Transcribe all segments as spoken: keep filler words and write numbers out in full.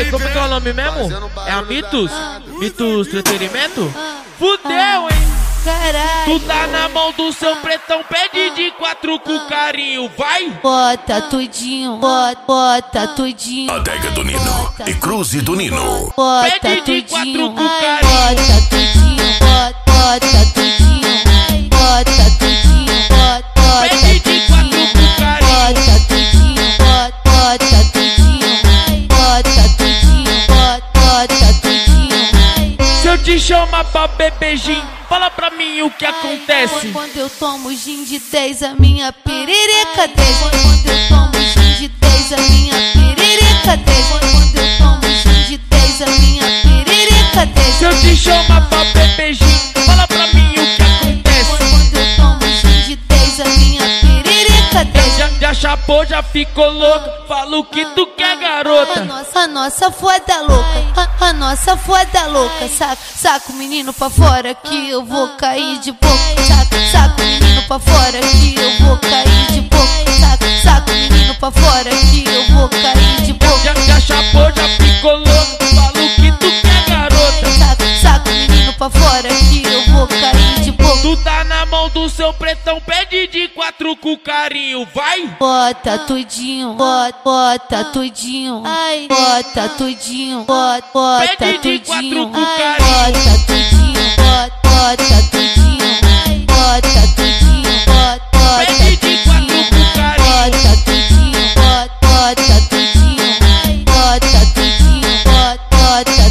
aí, como é que é o nome mesmo? É a Mitos? Mitos Entretenimento? Fudeu, hein? Caralho. Tu tá na mão do seu pretão, pede de quatro com carinho, vai! Bota tudinho, bota, bota tudinho. Adega do Nino e Cruze do Nino. Bota Pede de tudinho, quatro com ai, carinho. bota tudinho, bota, bota tudinho, bota tudinho, bota, bota Pede de quatro tudinho, com carinho. bota tudinho, bota, bota tudinho, bota tudinho, bota, bota tudinho. Se eu te chamar pra beber gin, fala pra mim o que acontece. Quando eu tomo gin de dez, a minha perereca desce. Quando eu tomo gin de dez, a minha perereca desce. Quando eu tomo gin de dez, a minha perereca desce. Se eu te chamar pra beber gin, fala pra mim o que acontece. Quando eu tomo gin de dez, a minha perereca desce. Já, já chapou, já ficou louco, fala o que tu quer, A garota. nossa, a nossa foda louca, a, a nossa foda louca. Saca, saca o menino pra fora que eu vou cair de boca. Saca, saca o menino pra fora que eu vou cair de boca. Saca, saca o menino pra fora que eu vou cair de boca. Já, já chapou, já ficou louco, fala o que tu quer, garota. Saca, saca o menino pra fora que eu vou cair de boca. Tu tá na mão do seu pretão, pede de quatro com carinho, vai! Bota tudinho, bota, bota tudinho, ai, bota tudinho, bota, bota Pede de quatro tudinho, com ai, carinho. bota tudinho, bota, bota tudinho, bota tudinho, bota, bota Pede de quatro tudinho, com carinho. bota tudinho, bota, bota tudinho, bota tudinho, bota, bota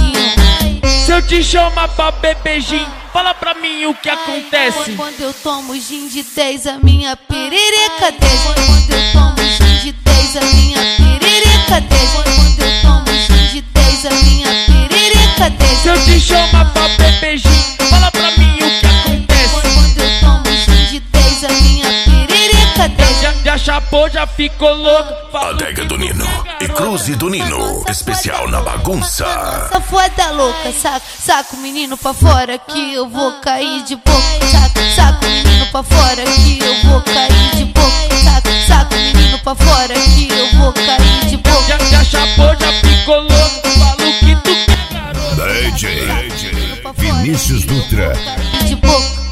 tudinho. Se eu te chamar pra beber gin, fala pra mim o que acontece. Quando eu tomo gin de dez, a minha perereca desce. Quando eu tomo gin de dez, a minha perereca desce. Quando eu tomo gin de dez, a minha perereca desce. Se eu te chamar pra beber gin, fala pra mim o que acontece. Quando eu tomo gin de dez, a minha perereca desce. Já, já chapou, já ficou louco, fala o Adega que do tu Nino quer, e garota. Cruze do Nino. Especial na bagunça. Essa foda louca, saca, saca o menino pra fora que eu vou cair de boca. Saca, saca o menino pra fora que eu vou cair de boca. Saca, saca o menino pra fora que eu vou cair de boca. Já, já chapou, já ficou louco, fala o que tu quer, garota. D J Vinícius Dutra. De boca.